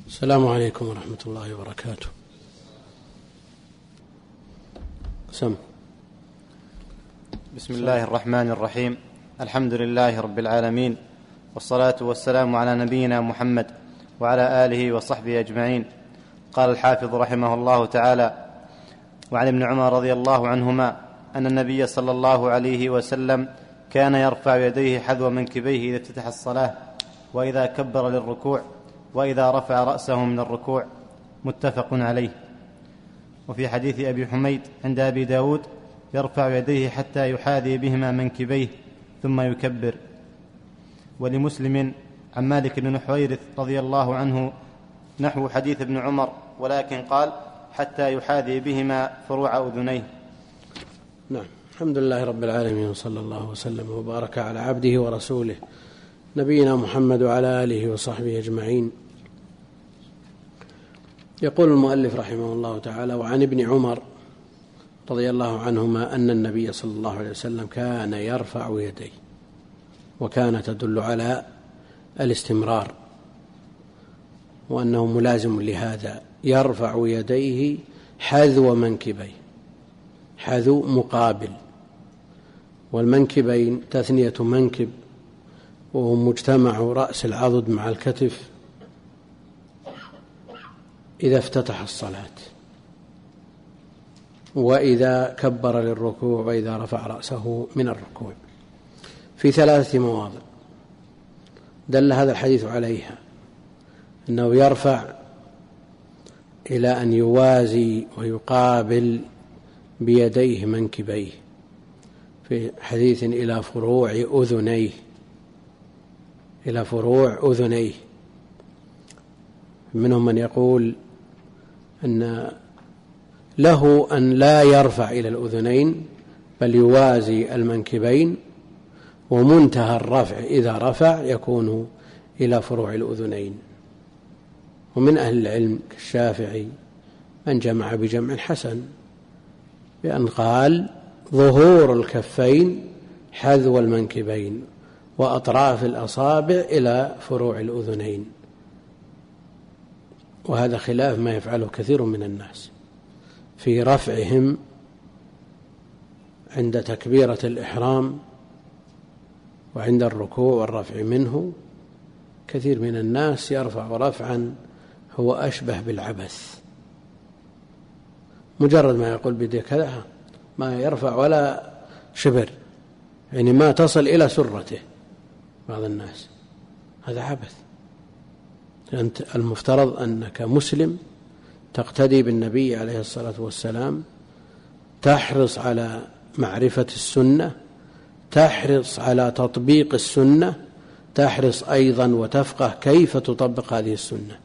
السلام عليكم ورحمة الله وبركاته. بسم الله الرحمن الرحيم. الحمد لله رب العالمين، والصلاة والسلام على نبينا محمد وعلى آله وصحبه أجمعين. قال الحافظ رحمه الله تعالى: وعن ابن عمر رضي الله عنهما أن النبي صلى الله عليه وسلم كان يرفع يديه حذو منكبيه إذا افتتح الصلاة، وإذا كبر للركوع، وإذا رفع رأسه من الركوع. متفق عليه. وفي حديث أبي حميد عند أبي داود: يرفع يديه حتى يحاذي بهما منكبيه ثم يكبر. ولمسلم عن مالك بن حويرث رضي الله عنه نحو حديث ابن عمر، ولكن قال: حتى يحاذي بهما فروع أذنيه. نعم. الحمد لله رب العالمين، وصلى الله وسلم وبارك على عبده ورسوله نبينا محمد وعلى آله وصحبه أجمعين. يقول المؤلف رحمه الله تعالى: وعن ابن عمر رضي الله عنهما أن النبي صلى الله عليه وسلم كان يرفع يديه، وكان تدل على الاستمرار، وأنه ملازم لهذا. يرفع يديه حذو منكبيه، حذو مقابل، والمنكبين تثنية منكب، وهو مجتمع رأس العضد مع الكتف إذا افتتح الصلاة، وإذا كبر للركوع، وإذا رفع رأسه من الركوع، في 3 مواضع دل هذا الحديث عليها، أنه يرفع إلى أن يوازي ويقابل بيديه منكبيه، في حديث إلى فروع أذنيه، إلى فروع أذنيه. منهم من يقول أن له أن لا يرفع إلى الأذنين، بل يوازي المنكبين، ومنتهى الرفع إذا رفع يكون إلى فروع الأذنين. ومن أهل العلم كالشافعي من جمع بجمع حسن، بأن قال: ظهور الكفين حذو المنكبين، وأطراف الأصابع إلى فروع الأذنين. وهذا خلاف ما يفعله كثير من الناس في رفعهم عند تكبيرة الإحرام وعند الركوع والرفع منه. كثير من الناس يرفع رفعا هو أشبه بالعبث، مجرد ما يقول بدي كذا ما يرفع ولا شبر، يعني ما تصل إلى سرته بعض الناس. هذا عبث. أنت المفترض أنك مسلم تقتدي بالنبي عليه الصلاة والسلام، تحرص على معرفة السنة، تحرص على تطبيق السنة، تحرص أيضا وتفقه كيف تطبق هذه السنة.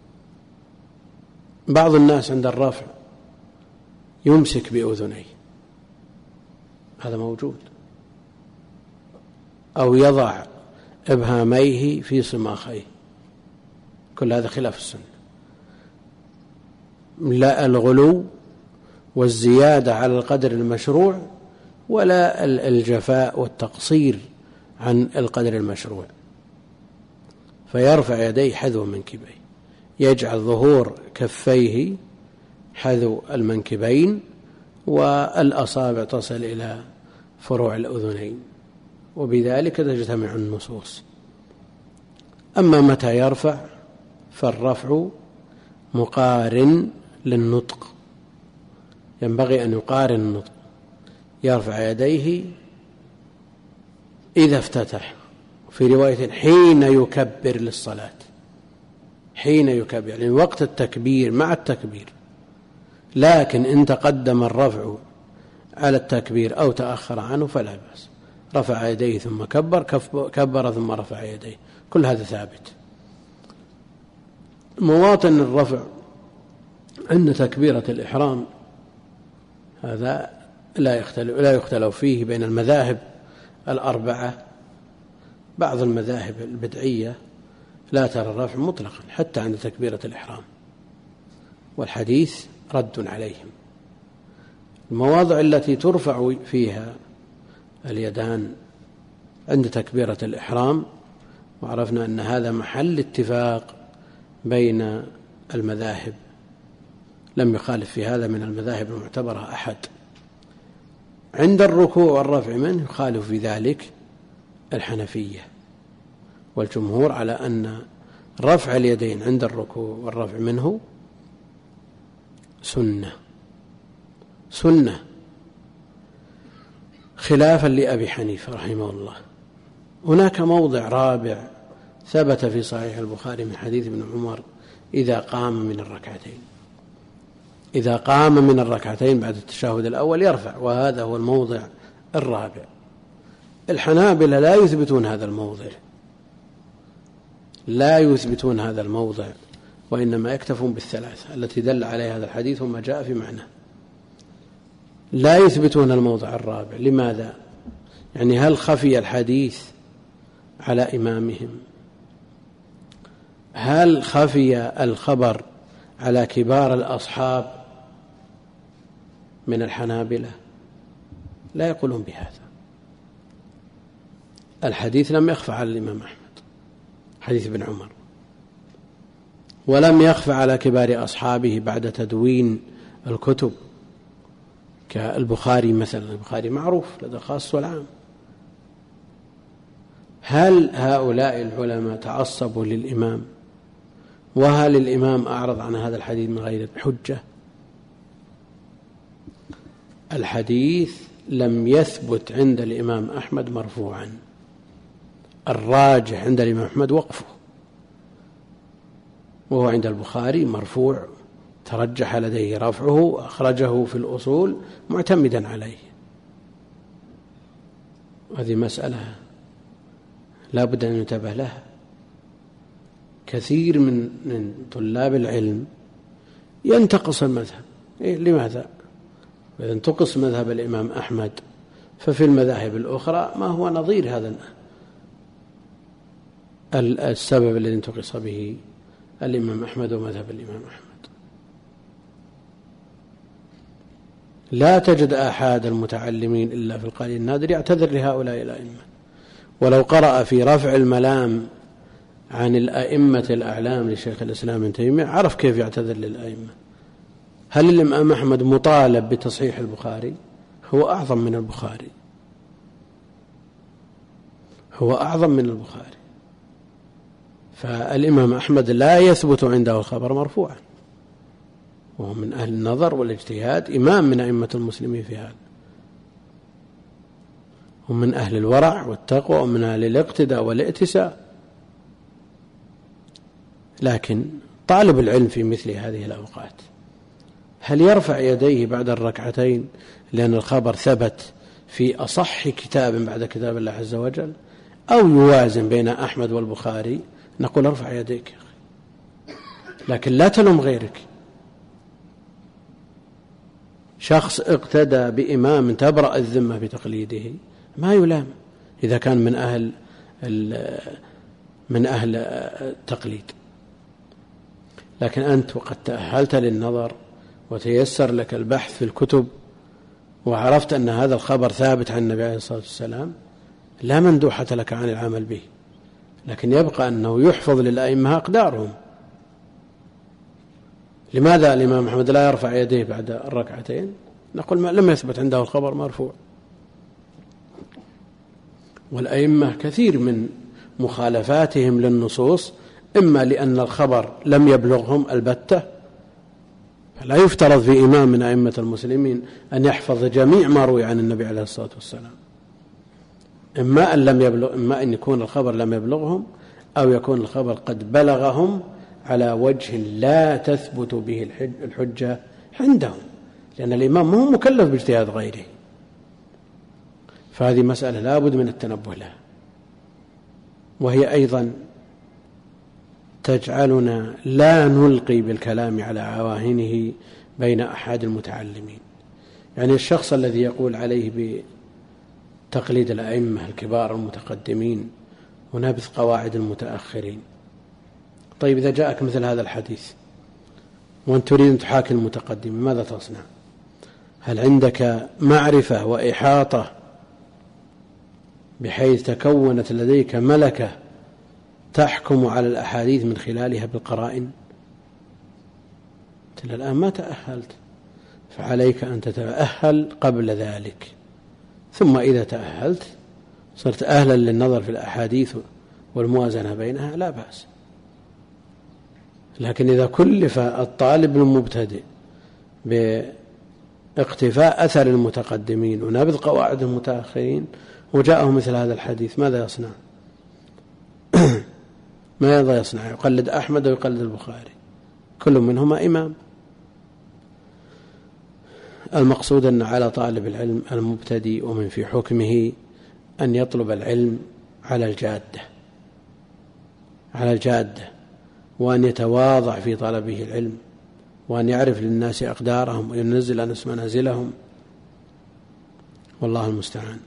بعض الناس عند الرفع يمسك بأذنيه، هذا موجود، أو يضع إبهاميه في صماخيه، كل هذا خلاف السنة. لا الغلو والزيادة على القدر المشروع، ولا الجفاء والتقصير عن القدر المشروع. فيرفع يديه حذو منكبيه، يجعل ظهور كفيه حذو المنكبين، والأصابع تصل إلى فروع الأذنين، وبذلك تجتمع النصوص. أما متى يرفع فالرفع مقارن للنطق، ينبغي أن يقارن النطق. يرفع يديه إذا افتتح، في رواية حين يكبر للصلاة، حين يكبر يعني وقت التكبير مع التكبير. لكن إن تقدم الرفع على التكبير أو تأخر عنه فلا بأس، رفع يديه ثم كبر ثم رفع يديه، كل هذا ثابت. مواطن الرفع عند تكبيرة الإحرام هذا لا يختلف فيه بين المذاهب الأربعة. بعض المذاهب البدعية لا ترى الرفع مطلقا حتى عند تكبيرة الإحرام، والحديث رد عليهم. المواضع التي ترفع فيها اليدان عند تكبيرة الإحرام، وعرفنا أن هذا محل اتفاق بين المذاهب، لم يخالف في هذا من المذاهب المعتبرة أحد. عند الركوع والرفع منه يخالف في ذلك الحنفية والجمهور على أن رفع اليدين عند الركوع والرفع منه سنة خلافا لأبي حنيفة رحمه الله. هناك موضع رابع ثبت في صحيح البخاري من حديث ابن عمر إذا قام من الركعتين بعد التشهد الأول يرفع، وهذا هو الموضع الرابع. الحنابلة لا يثبتون هذا الموضع، وإنما يكتفون بالثلاثة التي دل عليها هذا الحديث وما جاء في معناه. لا يثبتون الموضع الرابع. لماذا؟ يعني هل خفي الحديث على إمامهم؟ هل خفي الخبر على كبار الأصحاب من الحنابلة؟ لا يقولون بهذا. الحديث لم يخفى على الإمام أحمد، حديث ابن عمر، ولم يخفى على كبار أصحابه بعد تدوين الكتب كالبخاري مثلا. البخاري معروف لدى الخاص والعام. هل هؤلاء العلماء تعصبوا للإمام؟ وهل الإمام أعرض عن هذا الحديث من غير حجة؟ الحديث لم يثبت عند الإمام أحمد مرفوعا، الراجح عند الإمام أحمد وقفه، وهو عند البخاري مرفوع ترجح لديه رفعه، أخرجه في الأصول معتمدا عليه. هذه مسألة لا بد أن ينتبه لها. كثير من طلاب العلم ينتقص المذهب. لماذا؟ إذا انتقص مذهب الإمام أحمد ففي المذاهب الأخرى ما هو نظير هذا السبب الذي انتقص به الإمام أحمد ومذهب الإمام أحمد. لا تجد أحد المتعلمين إلا في القليل النادر يعتذر لهؤلاء الأئمة، ولو قرأ في رفع الملام عن الأئمة الأعلام لشيخ الإسلام ابن تيمية عرف كيف يعتذر للأئمة. هل الإمام أحمد مطالب بتصحيح البخاري؟ هو أعظم من البخاري، فالإمام أحمد لا يثبت عنده الخبر مرفوعا، وهو من أهل النظر والاجتهاد، إمام من أئمة المسلمين في هذا، ومن أهل الورع والتقوى ومن أهل الاقتداء والائتساء. لكن طالب العلم في مثل هذه الأوقات هل يرفع يديه بعد الركعتين لأن الخبر ثبت في أصح كتاب بعد كتاب الله عز وجل، أو يوازن بين أحمد والبخاري؟ نقول ارفع يديك يا أخي، لكن لا تلوم غيرك. شخص اقتدى بإمام تبرأ الذمة بتقليده ما يلام إذا كان من أهل التقليد. لكن أنت وقد تأهلت للنظر وتيسر لك البحث في الكتب وعرفت أن هذا الخبر ثابت عن النبي عليه الصلاة والسلام، لا مندوحة لك عن العمل به، لكن يبقى أنه يحفظ للأئمة أقدارهم. لماذا الإمام أحمد لا يرفع يديه بعد الركعتين؟ نقول لم يثبت عنده الخبر مرفوع. والأئمة كثير من مخالفاتهم للنصوص إما لأن الخبر لم يبلغهم البتة، فلا يفترض في إمام من أئمة المسلمين أن يحفظ جميع ما روي عن النبي عليه الصلاة والسلام، إما أن يكون الخبر لم يبلغهم، أو يكون الخبر قد بلغهم على وجه لا تثبت به الحجة عندهم، لأن الإمام هو مكلف باجتهاد غيره. فهذه مسألة لا بد من التنبه لها، وهي أيضا تجعلنا لا نلقي بالكلام على عواهنه بين أحد المتعلمين. يعني الشخص الذي يقول عليه بتقليد الأئمة الكبار المتقدمين ونبذ قواعد المتأخرين، طيب إذا جاءك مثل هذا الحديث وأنت تريد أن تحاكي المتقدم ماذا تصنع؟ هل عندك معرفة وإحاطة بحيث تكونت لديك ملكة تحكم على الأحاديث من خلالها بالقرائن؟ أنت الآن ما تأهلت، فعليك أن تتأهل قبل ذلك، ثم إذا تأهلت صرت أهلا للنظر في الأحاديث والموازنة بينها لا بأس. لكن إذا كلف الطالب المبتدئ باقتفاء أثر المتقدمين ونبذ قواعد المتأخرين وجاءه مثل هذا الحديث، ماذا يصنع؟ ماذا يصنع؟ يقلد أحمد ويقلد البخاري، كل منهما إمام. المقصود أن على طالب العلم المبتدئ ومن في حكمه أن يطلب العلم على الجادة، وأن يتواضع في طلبه العلم، وأن يعرف للناس أقدارهم وينزل الناس منازلهم، والله المستعان.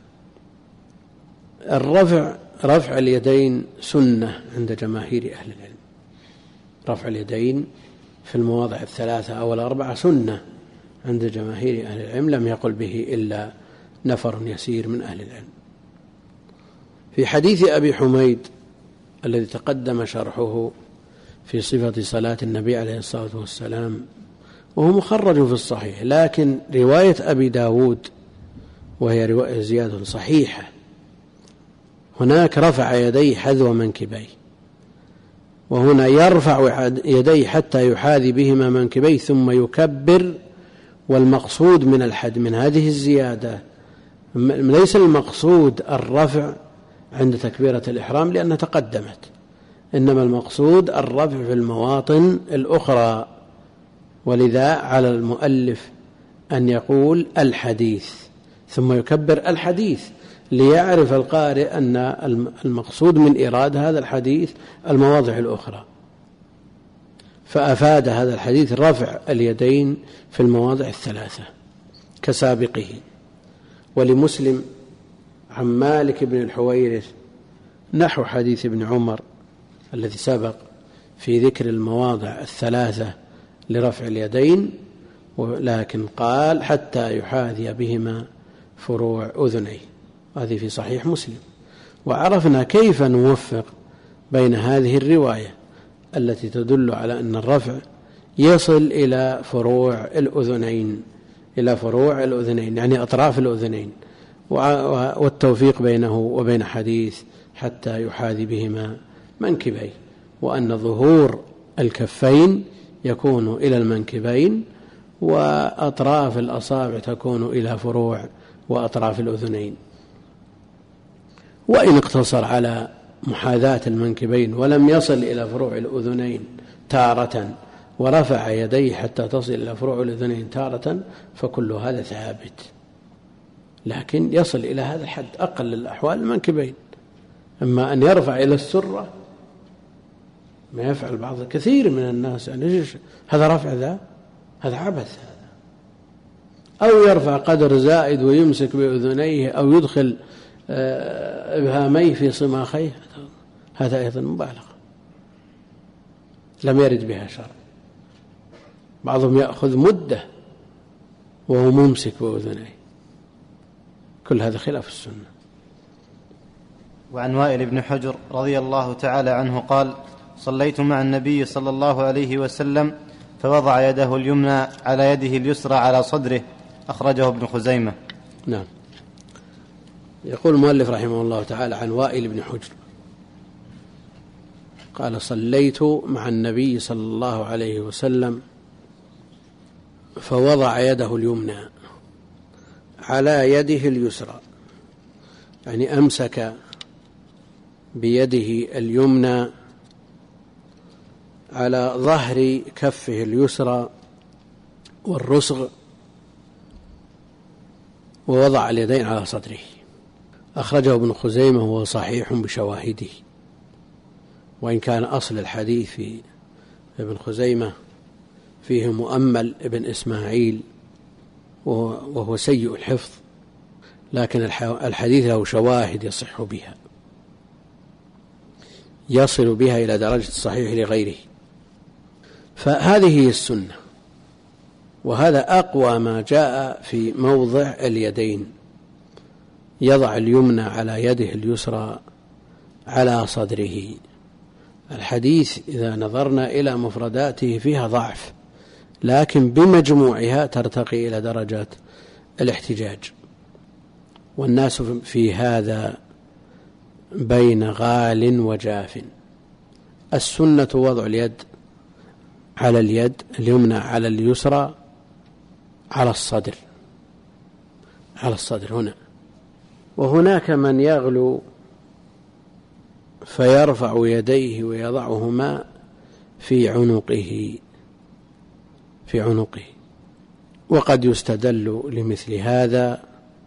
رفع اليدين سنة عند جماهير أهل العلم. رفع اليدين في المواضع الثلاثة أو الأربعة سنة عند جماهير أهل العلم، لم يقل به إلا نفر يسير من أهل العلم. في حديث أبي حميد الذي تقدم شرحه في صفة صلاة النبي عليه الصلاة والسلام، وهو مخرج في الصحيح، لكن رواية أبي داود وهي رواية زيادة صحيحة، هناك رفع يديه حذو منكبيه، وهنا يرفع يديه حتى يحاذي بهما منكبيه ثم يكبر. والمقصود من هذه الزيادة ليس المقصود الرفع عند تكبيرة الإحرام لأنها تقدمت، إنما المقصود الرفع في المواطن الأخرى. ولذا على المؤلف أن يقول الحديث ثم يكبر الحديث، ليعرف القارئ أن المقصود من إيراد هذا الحديث المواضع الأخرى، فأفاد هذا الحديث رفع اليدين في المواضع الثلاثة كسابقه. ولمسلم عن مالك بن الحويرث نحو حديث ابن عمر الذي سبق في ذكر المواضع الثلاثة لرفع اليدين، ولكن قال حتى يحاذي بهما فروع أذنيه، هذه في صحيح مسلم. وعرفنا كيف نوفق بين هذه الرواية التي تدل على أن الرفع يصل إلى فروع الأذنين، يعني أطراف الأذنين، والتوفيق بينه وبين حديث حتى يحاذي بهما منكبيه، وأن ظهور الكفين يكون إلى المنكبين، وأطراف الأصابع تكون إلى فروع وأطراف الأذنين. وإن اقتصر على محاذاة المنكبين ولم يصل إلى فروع الأذنين تارة، ورفع يديه حتى تصل إلى فروع الأذنين تارة، فكل هذا ثابت. لكن يصل إلى هذا الحد أقل الأحوال المنكبين. أما أن يرفع إلى السرة ما يفعل بعض كثير من الناس، يعني هذا رفع هذا عبث، أو يرفع قدر زائد ويمسك بأذنيه أو يدخل إبهاميه في صماخيه، هذا أيضا مبالغة لم يرد بها شرع. بعضهم يأخذ مدة وهو ممسك بأذنيه، كل هذا خلاف السنة. وعن وائل بن حجر رضي الله تعالى عنه قال: صليت مع النبي صلى الله عليه وسلم فوضع يده اليمنى على يده اليسرى على صدره، أخرجه ابن خزيمة. نعم. يقول المؤلف رحمه الله تعالى عن وائل بن حجر قال: صليت مع النبي صلى الله عليه وسلم فوضع يده اليمنى على يده اليسرى، يعني أمسك بيده اليمنى على ظهر كفه اليسرى والرسغ، ووضع اليدين على صدره. أخرجه ابن خزيمة وهو صحيح بشواهده، وإن كان أصل الحديث في ابن خزيمة فيه مؤمل ابن إسماعيل وهو سيء الحفظ، لكن الحديث له شواهد يصل بها إلى درجة الصحيح لغيره. فهذه هي السنة، وهذا أقوى ما جاء في موضع اليدين. يضع اليمنى على يده اليسرى على صدره، الحديث إذا نظرنا إلى مفرداته فيها ضعف، لكن بمجموعها ترتقي إلى درجة الاحتجاج. والناس في هذا بين غال وجاف. السنة وضع اليد على اليد اليمنى على اليسرى على الصدر هنا. وهناك من يغلو فيرفع يديه ويضعهما في عنقه، وقد يستدل لمثل هذا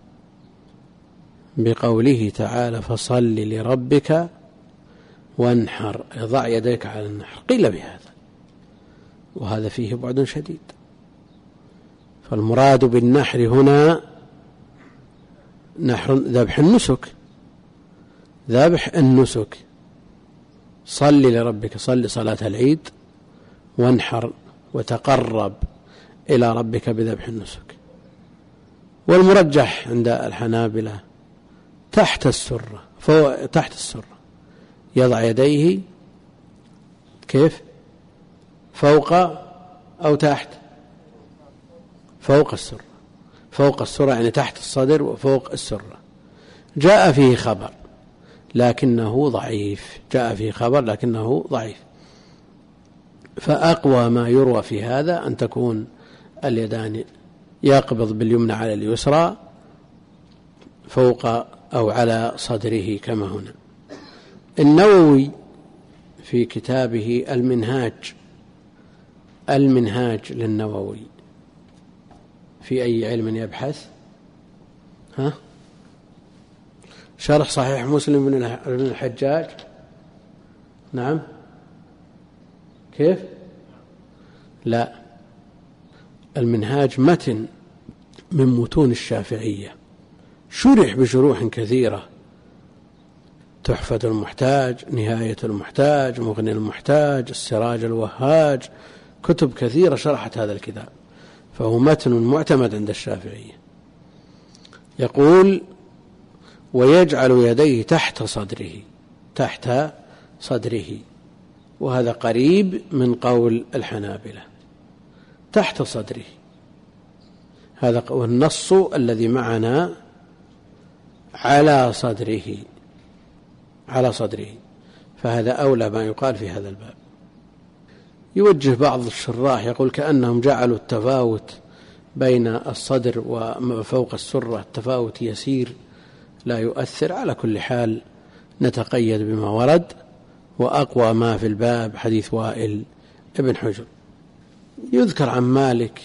بقوله تعالى: فصل لربك وانحر، ضع يديك على النحر. قيل بهذا، وهذا فيه بعد شديد. فالمراد بالنحر هنا نحر ذبح النسك. صل لربك، صل صلاة العيد، وانحر وتقرب إلى ربك بذبح النسك. والمرجح عند الحنابلة تحت السرة، يضع يديه كيف؟ فوق أو تحت؟ فوق السرة، يعني تحت الصدر وفوق السرة. جاء فيه خبر لكنه ضعيف. فأقوى ما يروى في هذا أن تكون اليدان يقبض باليمنى على اليسرى فوق أو على صدره كما هنا. النووي في كتابه المنهاج للنووي في أي علم يبحث؟ شرح صحيح مسلم بن الحجاج. نعم. كيف؟ لا، المنهاج متن من متون الشافعية، شرح بشروح كثيرة: تحفة المحتاج، نهاية المحتاج، مغني المحتاج، السراج الوهاج، كتب كثيرة شرحت هذا الكتاب، فهو متن معتمد عند الشافعية. يقول: ويجعل يديه تحت صدره، وهذا قريب من قول الحنابلة، تحت صدره. هذا والنص الذي معنا على صدره، فهذا أولى ما يقال في هذا الباب. يوجه بعض الشراح يقول: كأنهم جعلوا التفاوت بين الصدر وفوق السرة التفاوت يسير لا يؤثر. على كل حال نتقيد بما ورد، وأقوى ما في الباب حديث وائل ابن حجر. يذكر عن مالك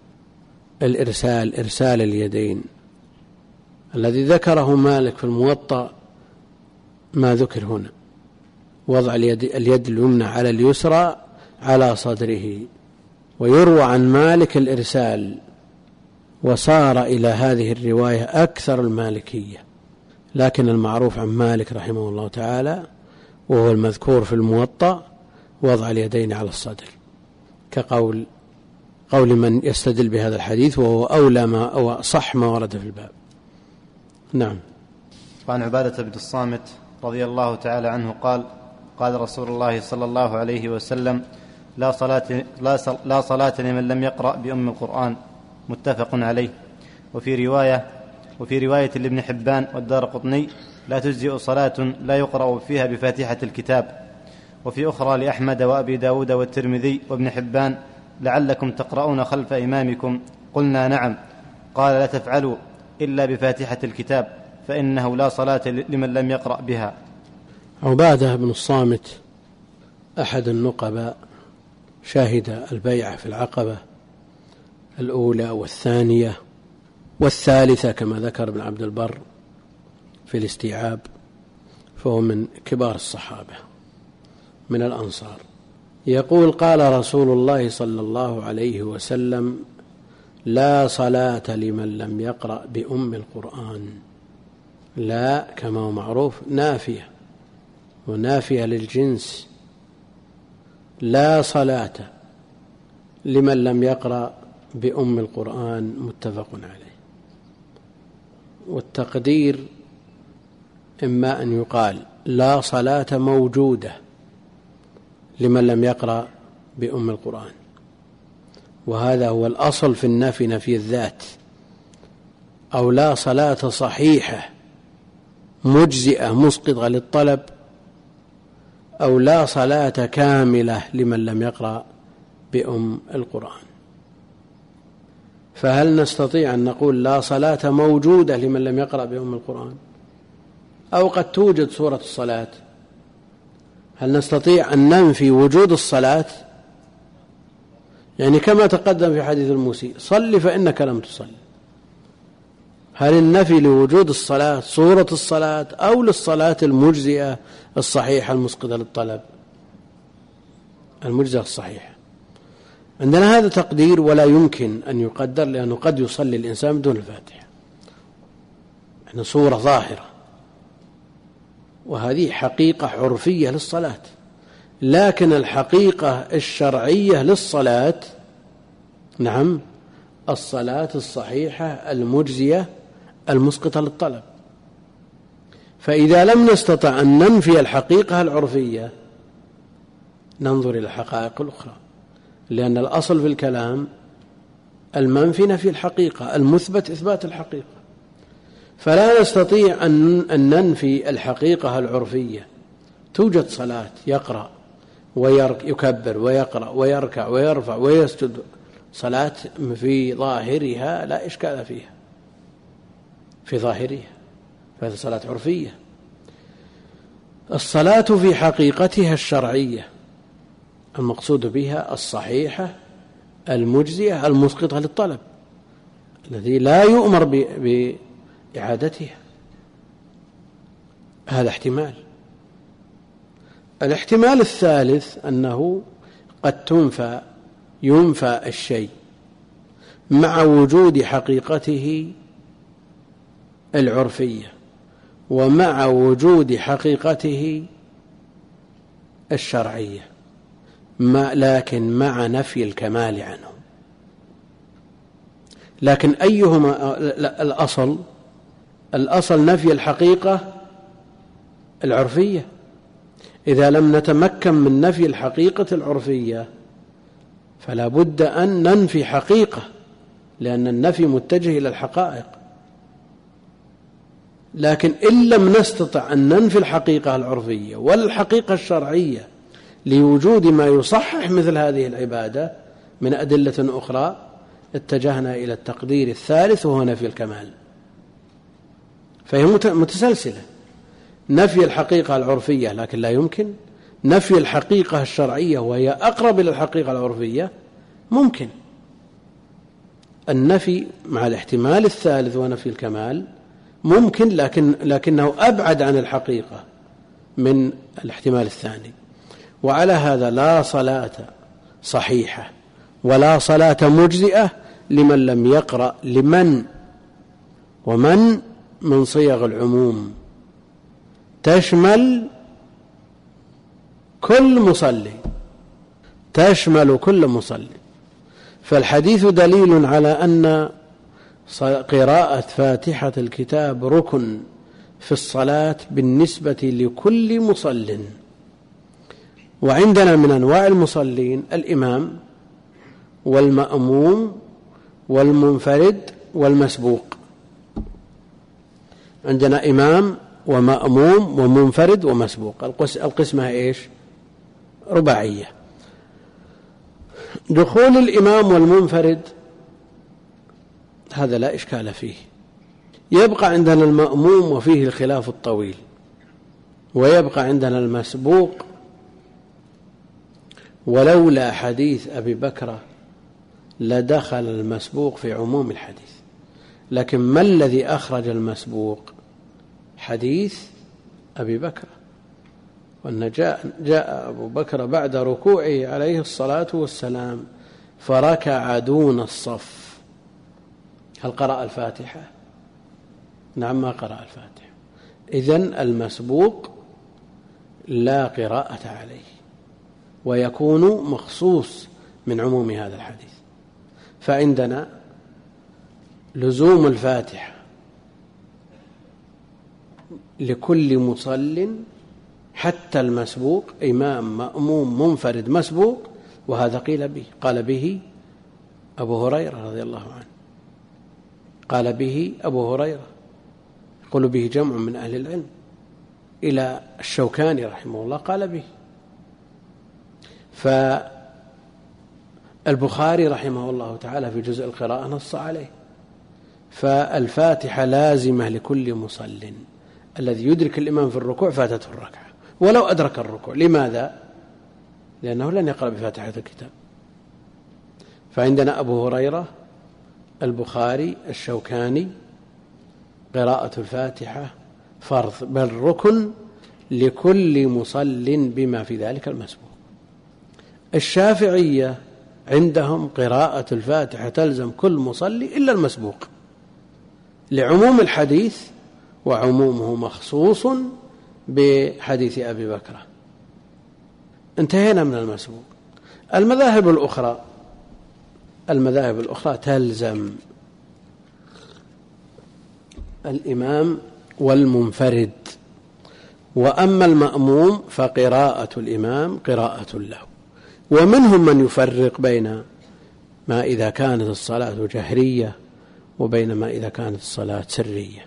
إرسال اليدين الذي ذكره مالك في الموطأ، ما ذكر هنا: وضع اليد اليمنى على اليسرى على صدره. ويروى عن مالك الإرسال، وصار إلى هذه الرواية أكثر المالكية، لكن المعروف عن مالك رحمه الله تعالى وهو المذكور في الموطأ وضع اليدين على الصدر، كقول من يستدل بهذا الحديث، وهو أولى أو صح ما ورد في الباب. نعم. وعن عبادة بن الصامت رضي الله تعالى عنه قال: قال رسول الله صلى الله عليه وسلم: لا صلاة لمن لم يقرأ بأم القرآن. متفق عليه. وفي رواية لابن حبان والدارقطني: لا تجزئ صلاة لا يقرأ فيها بفاتحة الكتاب. وفي أخرى لأحمد وأبي داود والترمذي وابن حبان: لعلكم تقرؤون خلف إمامكم. قلنا: نعم. قال: لا تفعلوا إلا بفاتحة الكتاب، فإنه لا صلاة لمن لم يقرأ بها. عبادة بن الصامت أحد النقباء، شاهد البيعة في العقبة الأولى والثانية والثالثة كما ذكر ابن عبد البر في الاستيعاب، فهو من كبار الصحابة من الأنصار. يقول: قال رسول الله صلى الله عليه وسلم: لا صلاة لمن لم يقرأ بأم القرآن. لا كما هو معروف نافية، ونافية للجنس. لا صلاة لمن لم يقرأ بأم القرآن. متفق عليه. والتقدير إما أن يقال لا صلاة موجودة لمن لم يقرأ بأم القرآن. وهذا هو الأصل في النفي، نفي الذات. أو لا صلاة صحيحة مجزئة مسقطة للطلب، أو لا صلاة كاملة لمن لم يقرأ بأم القرآن. فهل نستطيع أن نقول لا صلاة موجودة لمن لم يقرأ بأم القرآن؟ أو قد توجد سورة الصلاة، هل نستطيع أن ننفي وجود الصلاة؟ يعني كما تقدم في حديث المسيء: صل فإنك لم تصل. هل النفي لوجود الصلاة صورة الصلاة أو للصلاة المجزئة الصحيحة المسقطة للطلب؟ المجزئة الصحيحة. عندنا هذا تقدير ولا يمكن أن يقدر، لأنه قد يصلي الإنسان بدون الفاتحة، يعني صورة ظاهرة، وهذه حقيقة عرفية للصلاة. لكن الحقيقة الشرعية للصلاة نعم الصلاة الصحيحة المجزية المسقطة للطلب. فإذا لم نستطع أن ننفي الحقيقة العرفية ننظر إلى الحقائق الأخرى، لأن الأصل في الكلام المنفي نفي الحقيقة، المثبت إثبات الحقيقة. فلا نستطيع أن ننفي الحقيقة العرفية. توجد صلاة يقرأ ويكبر ويقرأ ويركع ويرفع ويسجد، صلاة في ظاهرها لا إشكال فيها، في ظاهرها، فهذه صلاة عرفية. الصلاة في حقيقتها الشرعية المقصود بها الصحيحة المجزية المسقطة للطلب، الذي لا يؤمر بإعادتها. هذا احتمال. الاحتمال الثالث أنه قد ينفى الشيء مع وجود حقيقته العرفية ومع وجود حقيقته الشرعية، لكن مع نفي الكمال عنه. لكن أيهما الأصل نفي الحقيقة العرفية. إذا لم نتمكن من نفي الحقيقة العرفية فلا بد أن ننفي حقيقة، لأن النفي متجه إلى الحقائق. لكن إن لم نستطع أن ننفي الحقيقة العرفية والحقيقة الشرعية لوجود ما يصحح مثل هذه العبادة من أدلة أخرى، اتجهنا إلى التقدير الثالث وهو نفي الكمال. فهي متسلسلة: نفي الحقيقة العرفية لكن لا يمكن، نفي الحقيقة الشرعية وهي أقرب إلى الحقيقة العرفية ممكن. النفي مع الاحتمال الثالث ونفي الكمال ممكن، لكنه أبعد عن الحقيقة من الاحتمال الثاني. وعلى هذا لا صلاة صحيحة ولا صلاة مجزئة لمن لم يقرأ. ومن من صيغ العموم تشمل كل مصلي، فالحديث دليل على أن قراءة فاتحة الكتاب ركن في الصلاة بالنسبة لكل مصل. وعندنا من أنواع المصلين الإمام والمأموم والمنفرد والمسبوق. عندنا إمام ومأموم ومنفرد ومسبوق. القسمة إيش؟ رباعية. دخول الإمام والمنفرد هذا لا إشكال فيه. يبقى عندنا المأموم وفيه الخلاف الطويل، ويبقى عندنا المسبوق. ولولا حديث أبي بكر لدخل المسبوق في عموم الحديث. لكن ما الذي أخرج المسبوق؟ حديث أبي بكر، وأن جاء أبو بكر بعد ركوعه عليه الصلاة والسلام فركع دون الصف. هل قرأ الفاتحة؟ نعم، ما قرأ الفاتحة. إذن المسبوق لا قراءة عليه، ويكون مخصوص من عموم هذا الحديث. فعندنا لزوم الفاتحة لكل مصل حتى المسبوق إمام مأموم منفرد مسبوق، وهذا قيل به، قال به أبو هريرة رضي الله عنه، قال به أبو هريرة، يقول به جمع من أهل العلم، إلى الشوكاني رحمه الله قال به. فالبخاري رحمه الله تعالى في جزء القراءة نص عليه. فالفاتحة لازمة لكل مصل، الذي يدرك الإمام في الركوع فاتته الركعة ولو أدرك الركوع. لماذا؟ لأنه لن يقرأ بفاتحة الكتاب. فعندنا أبو هريرة، البخاري، الشوكاني، قراءة الفاتحة فرض بل ركن لكل مصل بما في ذلك المسبوق. الشافعية عندهم قراءة الفاتحة تلزم كل مصلي إلا المسبوق، لعموم الحديث، وعمومه مخصوص بحديث أبي بكر. انتهينا من المسبوق. المذاهب الأخرى تلزم الإمام والمنفرد، وأما المأموم فقراءة الإمام قراءة له. ومنهم من يفرق بين ما إذا كانت الصلاة جهرية وبين ما إذا كانت الصلاة سرية،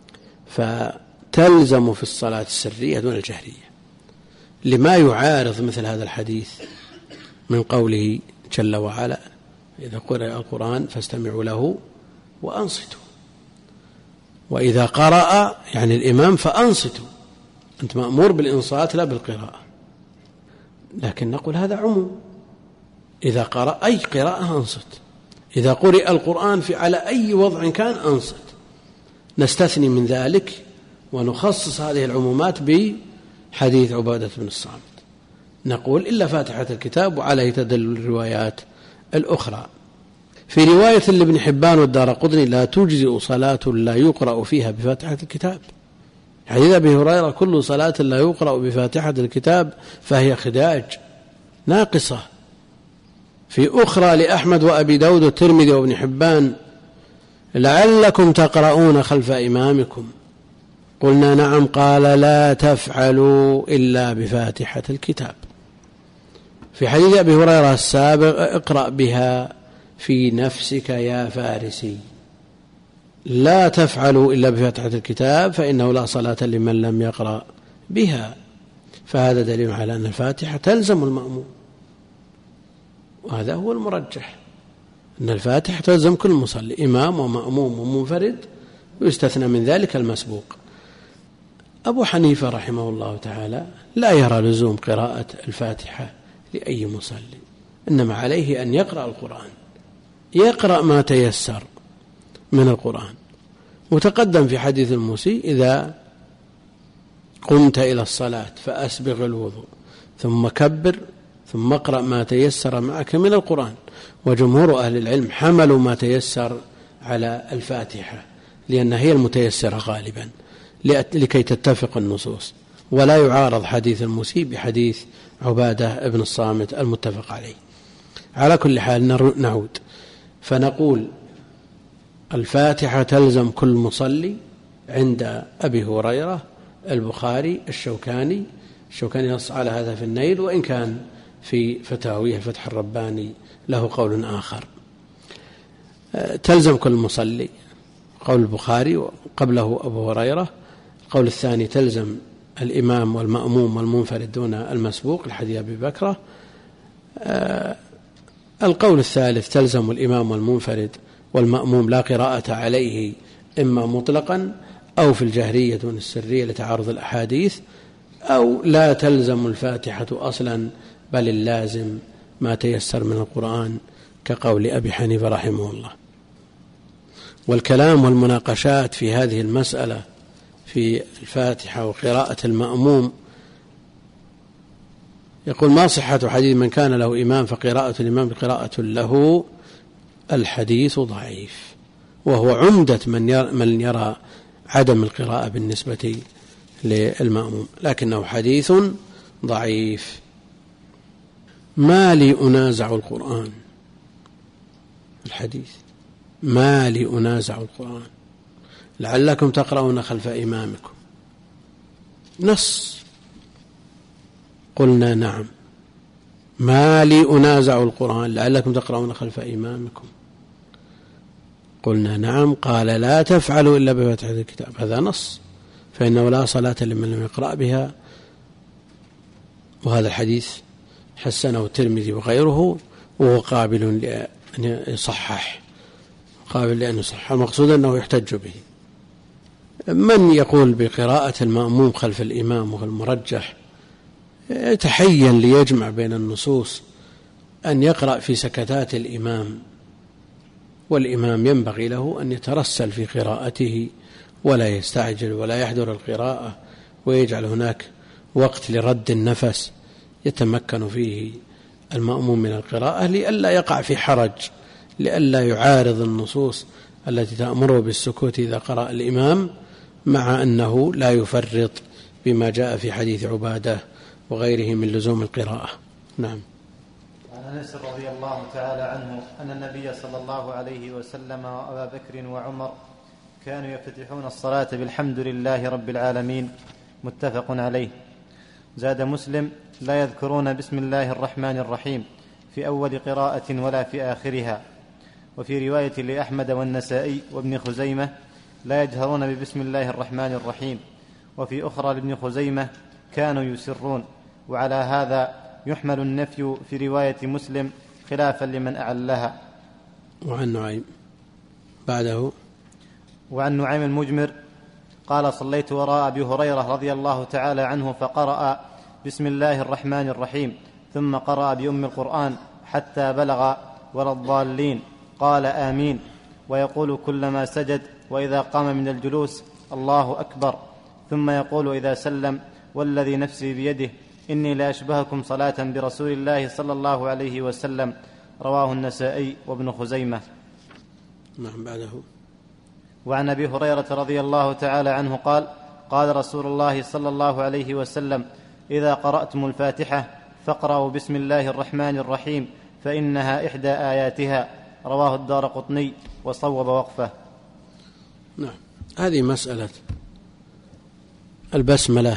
فتلزم في الصلاة السرية دون الجهرية، لما يعارض مثل هذا الحديث من قوله جل وعلا: إذا قرأ القرآن فاستمعوا له وأنصتوا. وإذا قرأ يعني الإمام فأنصتوا، أنت مأمور بالإنصات لا بالقراءة. لكن نقول هذا عموم، إذا قرأ أي قراءة أنصت، إذا قرئ القرآن على أي وضع كان أنصت. نستثني من ذلك ونخصص هذه العمومات بحديث عبادة بن الصامت، نقول إلا فاتحة الكتاب، وعليه تدل الروايات الأخرى. في رواية لابن حبان والدارقطني: لا تجزئ صلاة لا يقرأ فيها بفاتحة الكتاب. حديث أبي هريرة: كل صلاة لا يقرأ بفاتحة الكتاب فهي خداج ناقصة. في أخرى لأحمد وأبي داود والترمذي وابن حبان: لعلكم تقرؤون خلف إمامكم. قلنا نعم. قال: لا تفعلوا إلا بفاتحة الكتاب. في حديث أبي هريرة السابق: اقرأ بها في نفسك يا فارسي. لا تفعلوا إلا بفاتحة الكتاب فإنه لا صلاة لمن لم يقرأ بها. فهذا دليل على أن الفاتحة تلزم المأموم، وهذا هو المرجح، أن الفاتحة تلزم كل مصلي، إمام ومأموم ومنفرد، ويستثنى من ذلك المسبوق. أبو حنيفة رحمه الله تعالى لا يرى لزوم قراءة الفاتحة لأي مصلي، إنما عليه أن يقرأ القرآن، يقرأ ما تيسر من القرآن. وتقدم في حديث المسيء: إذا قمت إلى الصلاة فأسبغ الوضوء ثم كبر ثم اقرأ ما تيسر معك من القرآن. وجمهور أهل العلم حملوا ما تيسر على الفاتحة، لأنها هي المتيسرة غالبا لكي تتفق النصوص، ولا يعارض حديث المسيء بحديث عبادة بن الصامت المتفق عليه. على كل حال نعود فنقول: الفاتحة تلزم كل مصلي عند أبي هريرة، البخاري، الشوكاني نص على هذا في النيل، وإن كان في فتاويه الفتح الرباني له قول آخر. تلزم كل مصلي، قول البخاري، وقبله أبو هريرة. القول الثاني: تلزم الإمام والمأموم والمنفرد دون المسبوق، لحديث أبي بكر. القول الثالث: تلزم الإمام والمنفرد والمأموم لا قراءة عليه، إما مطلقا أو في الجهرية دون السرية لتعارض الأحاديث، أو لا تلزم الفاتحة أصلا بل اللازم ما تيسر من القرآن، كقول أبي حنيفة رحمه الله. والكلام والمناقشات في هذه المسألة في الفاتحة وقراءة المأموم، يقول: ما صحة حديث من كان له إمام فقراءة الإمام قراءة له؟ الحديث ضعيف، وهو عمدة من يرى عدم القراءة بالنسبة للمأموم، لكنه حديث ضعيف. ما لي أنازع القرآن، الحديث: ما لي أنازع القرآن لعلكم تقرؤون خلف إمامكم. نص قلنا نعم. ما لي أنازع القرآن لعلكم تقرؤون خلف إمامكم. قلنا نعم. قال لا تفعلوا إلا بفاتحة الكتاب. هذا نص، فإنه لا صلاة لمن لم يقرأ بها. وهذا الحديث حسنه الترمذي وغيره، وهو قابل لأن يصحح، قابل لأن يصحح. المقصود أنه يحتج به. من يقول بقراءة المأموم خلف الإمام وهو المرجح يتحين ليجمع بين النصوص أن يقرأ في سكتات الإمام، والإمام ينبغي له أن يترسل في قراءته ولا يستعجل ولا يحضر القراءة، ويجعل هناك وقت لرد النفس يتمكن فيه المأموم من القراءة، لئلا يقع في حرج، لئلا يعارض النصوص التي تأمره بالسكوت إذا قرأ الإمام، مع أنه لا يفرط بما جاء في حديث عبادة وغيره من لزوم القراءة. نعم. عن أنس رضي الله تعالى عنه أن النبي صلى الله عليه وسلم وأبا بكر وعمر كانوا يفتتحون الصلاة بالحمد لله رب العالمين، متفق عليه. زاد مسلم: لا يذكرون بسم الله الرحمن الرحيم في أول قراءة ولا في آخرها. وفي رواية لأحمد والنسائي وابن خزيمة: لا يجهرون ببسم الله الرحمن الرحيم. وفي أخرى لابن خزيمة: كانوا يسرون. وعلى هذا يحمل النفي في رواية مسلم خلافا لمن أعلها. وعن نعيم بعده. وعن نعيم المجمر قال: صليت وراء أبي هريرة رضي الله تعالى عنه فقرأ بسم الله الرحمن الرحيم، ثم قرأ بأم القرآن حتى بلغ ولا الضالين، قال آمين، ويقول كلما سجد وإذا قام من الجلوس: الله أكبر، ثم يقول إذا سلم: والذي نفسي بيده إني لأشبهكم صلاة برسول الله صلى الله عليه وسلم. رواه النسائي وابن خزيمة. نعم. بعده. وعن أبي هريرة رضي الله تعالى عنه قال: قال رسول الله صلى الله عليه وسلم: إذا قرأتم الفاتحة فاقرأوا بسم الله الرحمن الرحيم فإنها إحدى آياتها. رواه الدارقطني وصوب وقفه. نعم. هذه مسألة البسملة،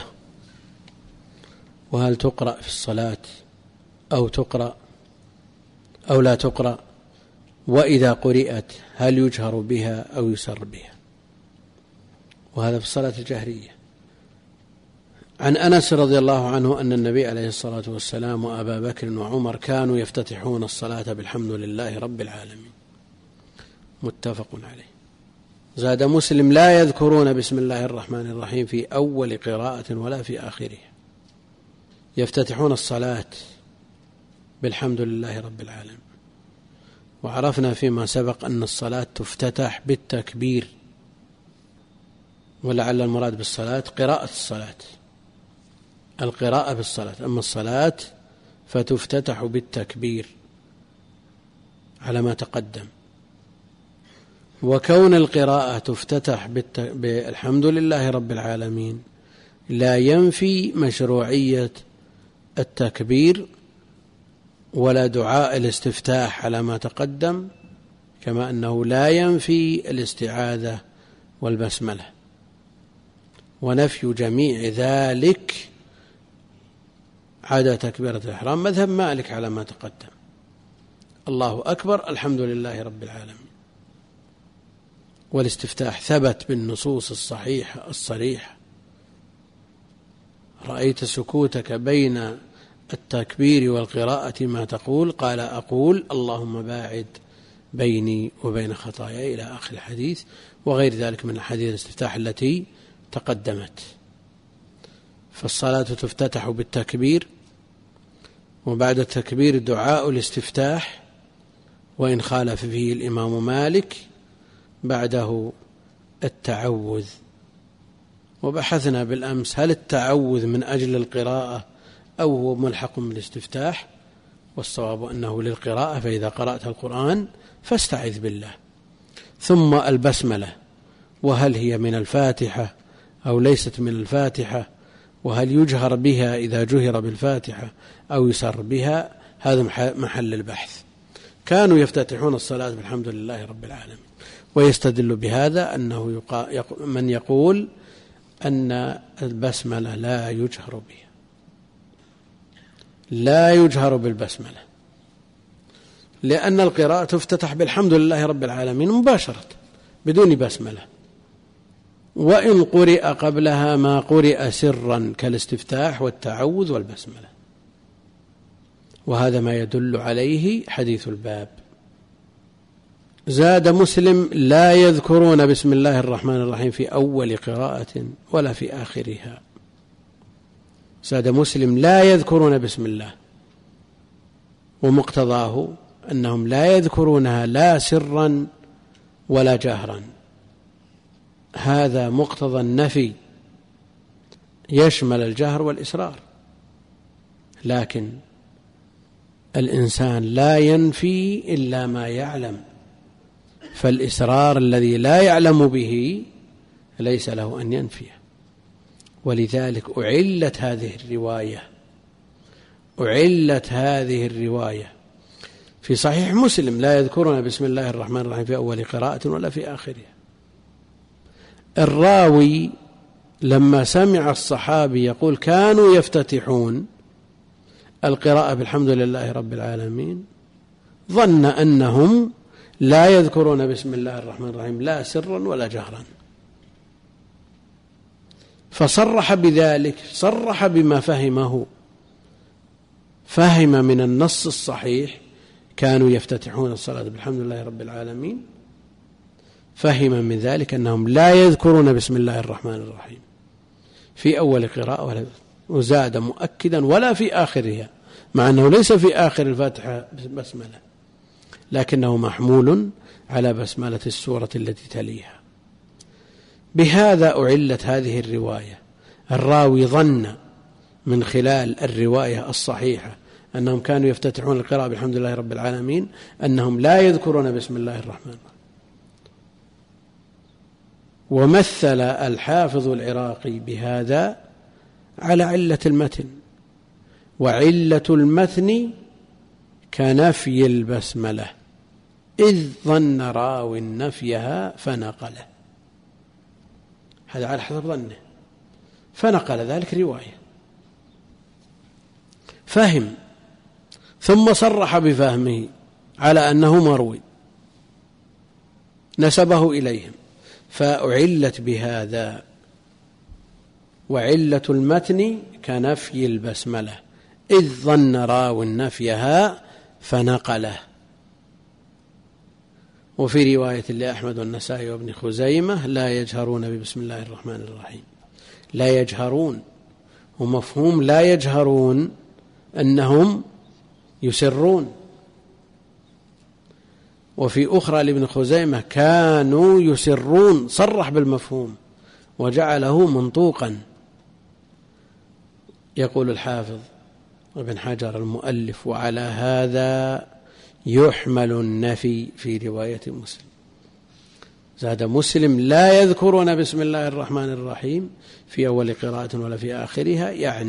وهل تقرأ في الصلاة أو تقرأ أو لا تقرأ، وإذا قرأت هل يجهر بها أو يسر بها، وهذا في الصلاة الجهرية. عن أنس رضي الله عنه أن النبي عليه الصلاة والسلام وأبا بكر وعمر كانوا يفتتحون الصلاة بالحمد لله رب العالمين، متفق عليه. زاد مسلم: لا يذكرون بسم الله الرحمن الرحيم في أول قراءة ولا في آخرها. يفتتحون الصلاة بالحمد لله رب العالمين. وعرفنا فيما سبق أن الصلاة تفتتح بالتكبير، ولعل المراد بالصلاة قراءة الصلاة، القراءة بالصلاة. أما الصلاة فتفتتح بالتكبير على ما تقدم. وكون القراءة تفتتح بالحمد لله رب العالمين لا ينفي مشروعية التكبير ولا دعاء الاستفتاح على ما تقدم، كما أنه لا ينفي الاستعاذة والبسملة. ونفي جميع ذلك عدا تكبيرة الإحرام مذهب مالك على ما تقدم. الله أكبر، الحمد لله رب العالمين. والاستفتاح ثبت بالنصوص الصحيحة الصريحة. رأيت سكوتك بين التكبير والقراءة ما تقول؟ قال: أقول اللهم باعد بيني وبين خطاياي، إلى آخر الحديث، وغير ذلك من الحديث الاستفتاح التي تقدمت. فالصلاة تفتتح بالتكبير، وبعد التكبير دعاء الاستفتاح، وإن خالف فيه الإمام مالك بعده التعوذ. وبحثنا بالأمس هل التعوذ من أجل القراءة أو هو ملحق بالاستفتاح، والصواب أنه للقراءة، فإذا قرأت القرآن فاستعذ بالله. ثم البسملة، وهل هي من الفاتحة أو ليست من الفاتحة، وهل يجهر بها إذا جهر بالفاتحة أو يسر بها، هذا محل البحث. كانوا يفتتحون الصلاة بالحمد لله رب العالمين، ويستدل بهذا أنه من يقول أن البسملة لا يجهر بها. لا يجهر بالبسملة، لأن القراءة تفتتح بالحمد لله رب العالمين مباشرة بدون بسملة، وإن قرئ قبلها ما قرئ سرا كالاستفتاح والتعوذ والبسملة، وهذا ما يدل عليه حديث الباب. زاد مسلم: لا يذكرون بسم الله الرحمن الرحيم في أول قراءة ولا في آخرها. زاد مسلم: لا يذكرون بسم الله، ومقتضاه أنهم لا يذكرونها لا سرا ولا جهرا، هذا مقتضى النفي يشمل الجهر والإسرار، لكن الإنسان لا ينفي إلا ما يعلم، فالإسرار الذي لا يعلم به ليس له أن ينفيه، ولذلك أعلت هذه الرواية في صحيح مسلم: لا يذكرون بسم الله الرحمن الرحيم في أول قراءة ولا في آخرها. الراوي لما سمع الصحابي يقول كانوا يفتتحون القراءة بالحمد لله رب العالمين ظن أنهم لا يذكرون بسم الله الرحمن الرحيم لا سرا ولا جهرا، فصرح بذلك، صرح بما فهمه، فهم من النص الصحيح كانوا يفتتحون الصلاة بالحمد لله رب العالمين، فهم من ذلك أنهم لا يذكرون بسم الله الرحمن الرحيم في أول قراءة، وزاد مؤكدا ولا في آخرها، مع أنه ليس في آخر الفاتحة بسملة، لكنه محمول على بسملة السورة التي تليها. بهذا أعلت هذه الرواية. الراوي ظن من خلال الرواية الصحيحة أنهم كانوا يفتتحون القراءة بالحمد لله رب العالمين أنهم لا يذكرون بسم الله الرحمن الرحيم. ومثل الحافظ العراقي بهذا على علة المتن، وعلة المتن كنفي البسملة إذ ظن راوي نفيها فنقله، هذا على حسب ظنه، فنقل ذلك رواية، فهم ثم صرح بفهمه على أنه مروي نسبه إليهم، فأعلت بهذا. وعلة المتن كنفي البسملة إذ ظن راو نفيها فنقله. وفي رواية لأحمد والنسائي وابن خزيمة: لا يجهرون ببسم الله الرحمن الرحيم. لا يجهرون، ومفهوم لا يجهرون أنهم يسرون. وفي أخرى لابن خزيمة: كانوا يسرون، صرح بالمفهوم وجعله منطوقا. يقول الحافظ ابن حجر المؤلف: وعلى هذا يحمل النفي في رواية مسلم. زاد مسلم: لا يذكرون بسم الله الرحمن الرحيم في أول قراءة ولا في آخرها،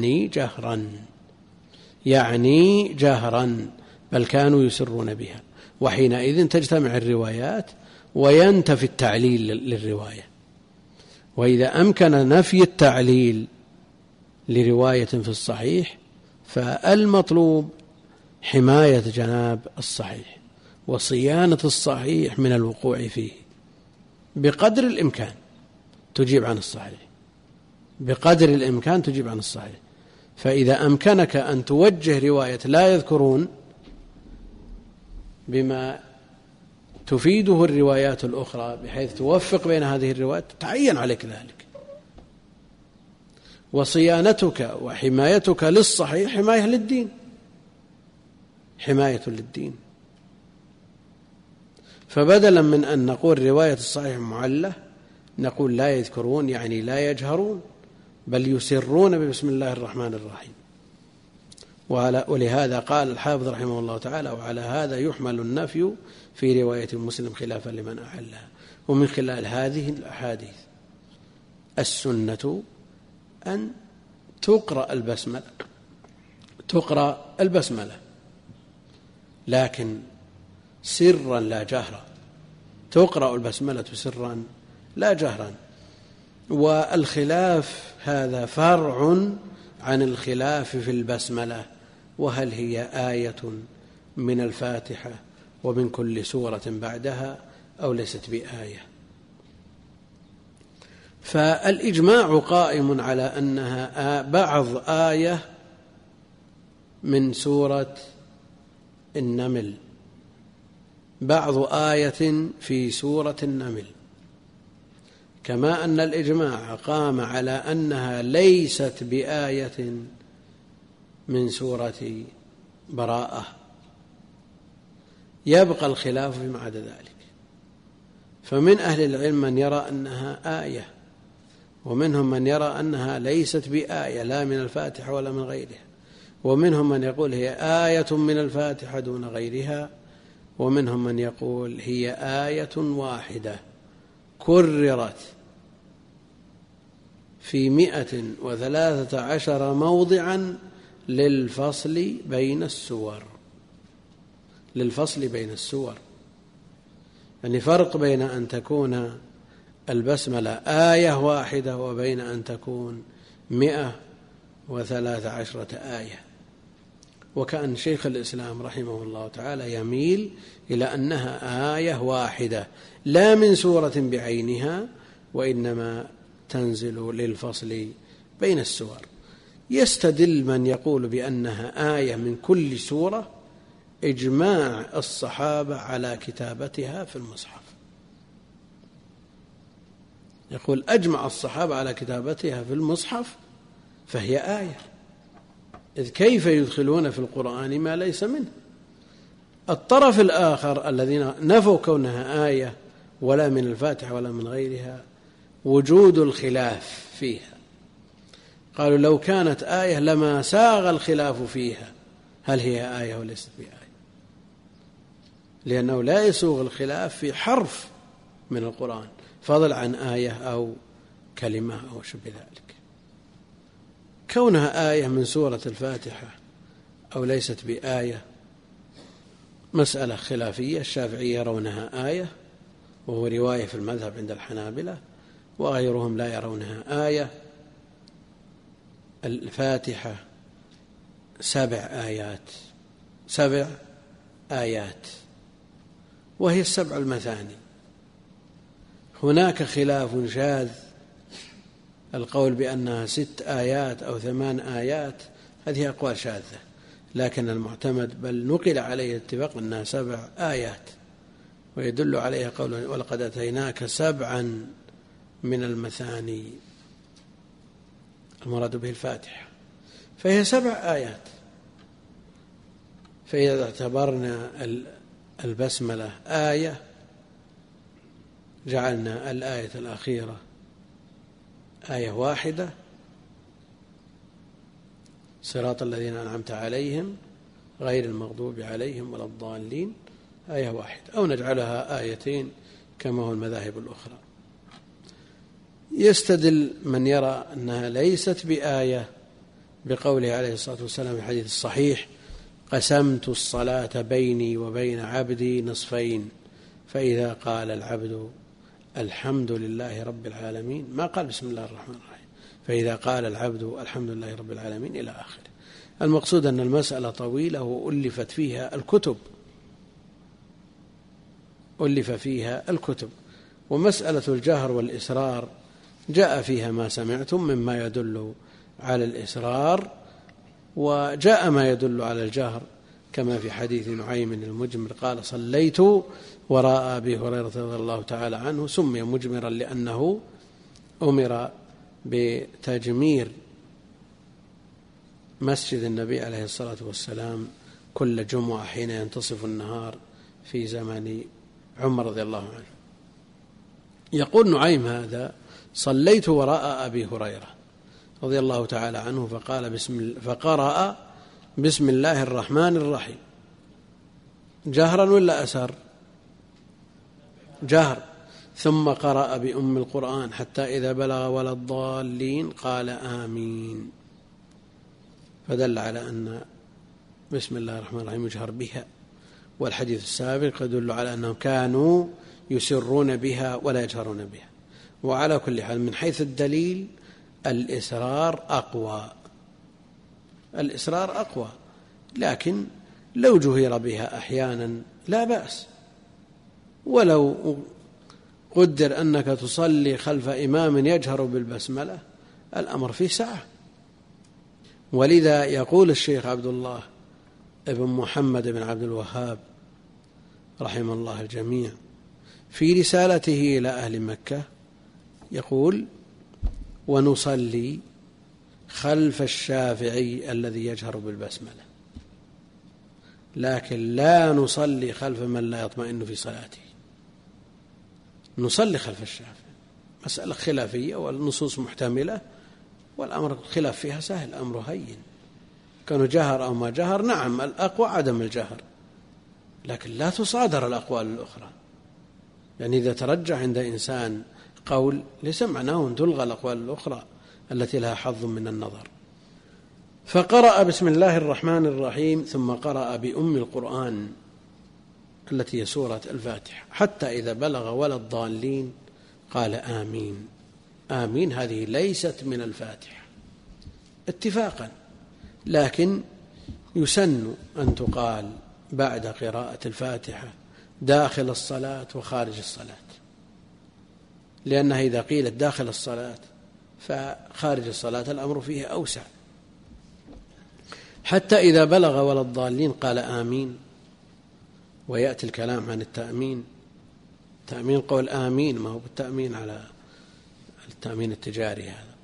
يعني جهرا، بل كانوا يسرون بها. وحينئذ تجتمع الروايات وينتفي التعليل للرواية. وإذا أمكن نفي التعليل لرواية في الصحيح فالمطلوب حماية جناب الصحيح وصيانة الصحيح من الوقوع فيه بقدر الإمكان، تجيب عن الصحيح بقدر الإمكان، تجيب عن الصحيح. فإذا أمكنك أن توجه رواية لا يذكرون بما تفيده الروايات الأخرى بحيث توفق بين هذه الروايات، تعين عليك ذلك. وصيانتك وحمايتك للصحيح حماية للدين. فبدلا من أن نقول رواية الصحيح معلة نقول لا يذكرون، يعني لا يجهرون بل يسرون ببسم الله الرحمن الرحيم. ولهذا قال الحافظ رحمه الله تعالى: وعلى هذا يحمل النفي في رواية مسلم خلافا لمن أحلها. ومن خلال هذه الأحاديث السنة أن تقرأ البسملة لكن سرا لا جهرا، تقرأ البسملة سرا لا جهرا. والخلاف هذا فرع عن الخلاف في البسملة، وهل هي آية من الفاتحة ومن كل سورة بعدها أو ليست بآية. فالإجماع قائم على أنها بعض آية من سورة النمل، بعض آية في سورة النمل، كما أن الإجماع قام على أنها ليست بآية من سورة براءة. يبقى الخلاف فيما عدا ذلك، فمن أهل العلم من يرى أنها آية، ومنهم من يرى أنها ليست بآية لا من الفاتحة ولا من غيرها، ومنهم من يقول هي آية من الفاتحة دون غيرها، ومنهم من يقول هي آية واحدة كررت في 113 موضعا للفصل بين السور. يعني فرق بين أن تكون البسملة آية واحدة وبين أن تكون 113 آية. وكأن شيخ الإسلام رحمه الله تعالى يميل إلى أنها آية واحدة لا من سورة بعينها، وإنما تنزل للفصل بين السور. يستدل من يقول بأنها آية من كل سورة إجماع الصحابة على كتابتها في المصحف. يقول أجمع الصحابة على كتابتها في المصحف فهي آية، إذ كيف يدخلون في القرآن ما ليس منه. الطرف الآخر الذين نفوا كونها آية ولا من الفاتحة ولا من غيرها وجود الخلاف فيها، قالوا لو كانت آية لما ساغ الخلاف فيها هل هي آية وليست بآية، لأنه لا يسوغ الخلاف في حرف من القرآن فضل عن آية أو كلمة أو شبه ذلك. كونها آية من سورة الفاتحة أو ليست بآية مسألة خلافية. الشافعية يرونها آية وهو رواية في المذهب عند الحنابلة، وغيرهم لا يرونها آية. الفاتحة 7 آيات وهي 7 المثاني. هناك خلاف شاذ، القول بأنها 6 آيات أو 8 آيات، هذه أقوال شاذة، لكن المعتمد بل نقل عليه اتفاق أنها 7 آيات، ويدل عليها قول ولقد أتيناك 7 من المثاني، المراد به الفاتحة، فهي 7 آيات. فإذا اعتبرنا البسملة آية جعلنا الآية الأخيرة آية واحدة، صراط الذين أنعمت عليهم غير المغضوب عليهم ولا الضالين، آية واحدة، أو نجعلها آيتين كما هو المذاهب الأخرى. يستدل من يرى أنها ليست بآية بقوله عليه الصلاة والسلام في الحديث الصحيح: قسمت الصلاة بيني وبين عبدي نصفين، فإذا قال العبد الحمد لله رب العالمين، ما قال بسم الله الرحمن الرحيم، فإذا قال العبد الحمد لله رب العالمين إلى آخره. المقصود أن المسألة طويلة وألفت فيها الكتب، ومسألة الجهر والإسرار جاء فيها ما سمعتم مما يدل على الإسرار، وجاء ما يدل على الجهر كما في حديث نعيم المجمر قال: صليت وراء أبي هريرة رضي الله تعالى عنه، سمي مجمرا لأنه أمر بتجمير مسجد النبي عليه الصلاة والسلام كل جمعة حين ينتصف النهار في زمن عمر رضي الله عنه. يقول نعيم هذا: صليت وراء أبي هريرة رضي الله تعالى عنه فقرأ بسم الله الرحمن الرحيم جهرا ولا أسر؟ جهر، ثم قرأ بأم القرآن حتى إذا بلغ ولا الضالين قال آمين، فدل على أن بسم الله الرحمن الرحيم يجهر بها. والحديث السابق يدل على أنهم كانوا يسرون بها ولا يجهرون بها. وعلى كل حال من حيث الدليل الإسرار أقوى، لكن لو جهر بها أحيانا لا بأس، ولو قدر أنك تصلي خلف إمام يجهر بالبسملة الأمر فيه سعة. ولذا يقول الشيخ عبد الله ابن محمد بن عبد الوهاب رحم الله الجميع في رسالته إلى أهل مكة، يقول: ونصلي خلف الشافعي الذي يجهر بالبسملة، لكن لا نصلي خلف من لا يطمئن في صلاته. نصلي خلف الشافعي مسألة خلافية والنصوص محتملة، والأمر الخلاف فيها سهل، أمر هين، كانوا جهر أو ما جهر. نعم الأقوى عدم الجهر، لكن لا تصادر الأقوال الأخرى. يعني إذا ترجح عند إنسان قول ليس معناه أن تلغى الأقوال الأخرى التي لها حظ من النظر. فقرأ بسم الله الرحمن الرحيم، ثم قرأ بأم القرآن التي هي سورة الفاتحة، حتى إذا بلغ ولا الضالين قال آمين. آمين هذه ليست من الفاتحة اتفاقا، لكن يسن أن تقال بعد قراءة الفاتحة داخل الصلاة وخارج الصلاة، لأنها إذا قيلت داخل الصلاة فخارج الصلاة الأمر فيه أوسع. حتى إذا بلغ ولا الضالين قال آمين. ويأتي الكلام عن التأمين، تأمين قول آمين، ما هو بالتأمين على التأمين التجاري هذا.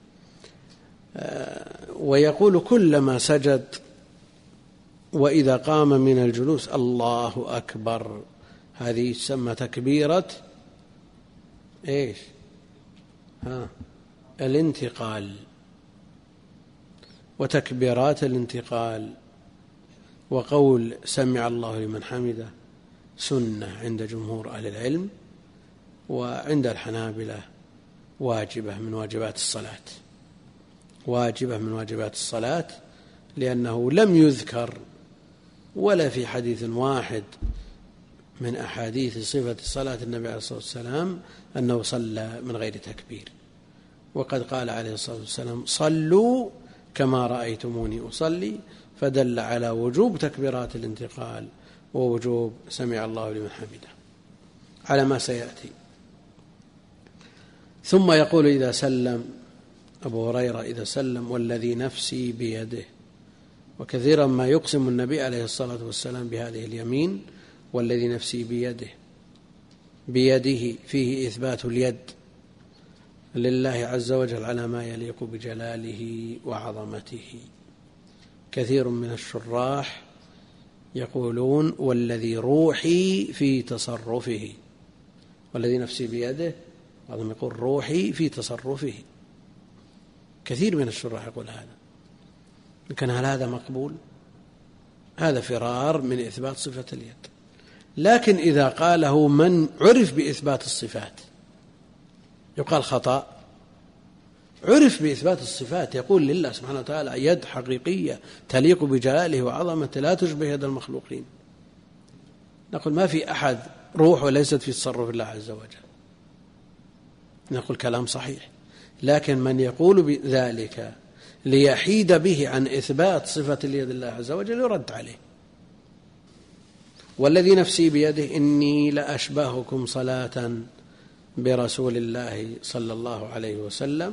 ويقول كلما سجد وإذا قام من الجلوس الله أكبر. هذه تسمى تكبيرة إيش؟ الانتقال. وتكبيرات الانتقال وقول سمع الله لمن حمده سنة عند جمهور أهل العلم، وعند الحنابلة واجبة من واجبات الصلاة، واجبة من واجبات الصلاة، لأنه لم يذكر ولا في حديث واحد من أحاديث صفة صلاة النبي عليه الصلاة والسلام أنه صلى من غير تكبير. وقد قال عليه الصلاة والسلام صلوا كما رأيتموني أصلي، فدل على وجوب تكبيرات الانتقال ووجوب سمع الله لمن حمده على ما سيأتي. ثم يقول إذا سلم أبو هريرة إذا سلم والذي نفسي بيده. وكثيرا ما يقسم النبي عليه الصلاة والسلام بهذه اليمين والذي نفسي بيده، بيده فيه إثبات اليد لله عز وجل على ما يليق بجلاله وعظمته. كثير من الشراح يقولون والذي روحي في تصرفه، والذي نفسي بيده، بعضهم يقول روحي في تصرفه. كثير من الشراح يقول هذا، لكن هل هذا مقبول؟ هذا فرار من إثبات صفة اليد. لكن إذا قاله من عرف بإثبات الصفات يقال خطأ. عرف بإثبات الصفات، يقول لله سبحانه وتعالى يد حقيقية تليق بجلاله وعظمته لا تشبه يد المخلوقين. نقول ما في أحد روح وليست في تصرف الله عز وجل، نقول كلام صحيح. لكن من يقول بذلك ليحيد به عن إثبات صفة اليد الله عز وجل يرد عليه. والذي نفسي بيده إني لأشبهكم صلاة برسول الله صلى الله عليه وسلم.